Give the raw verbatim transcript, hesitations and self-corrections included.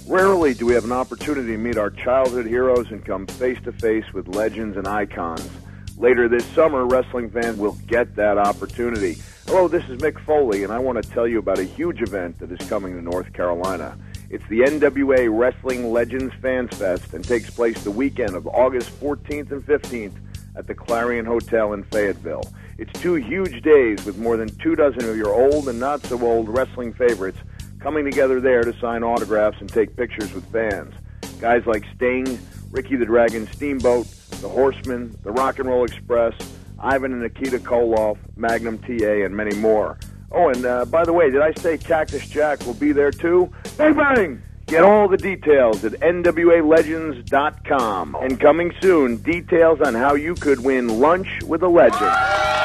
Rarely do we have an opportunity to meet our childhood heroes and come face-to-face with legends and icons. Later this summer, wrestling fans will get that opportunity. Hello, this is Mick Foley, and I want to tell you about a huge event that is coming to North Carolina. It's the N W A Wrestling Legends Fans Fest and takes place the weekend of August fourteenth and fifteenth at the Clarion Hotel in Fayetteville. It's two huge days with more than two dozen of your old and not-so-old wrestling favorites coming together there to sign autographs and take pictures with fans. Guys like Sting, Ricky the Dragon Steamboat, The Horsemen, The Rock and Roll Express, Ivan and Nikita Koloff, Magnum T A, and many more. Oh, and uh, by the way, did I say Cactus Jack will be there too? Bang, bang! Get all the details at N W A legends dot com. And coming soon, details on how you could win lunch with a legend.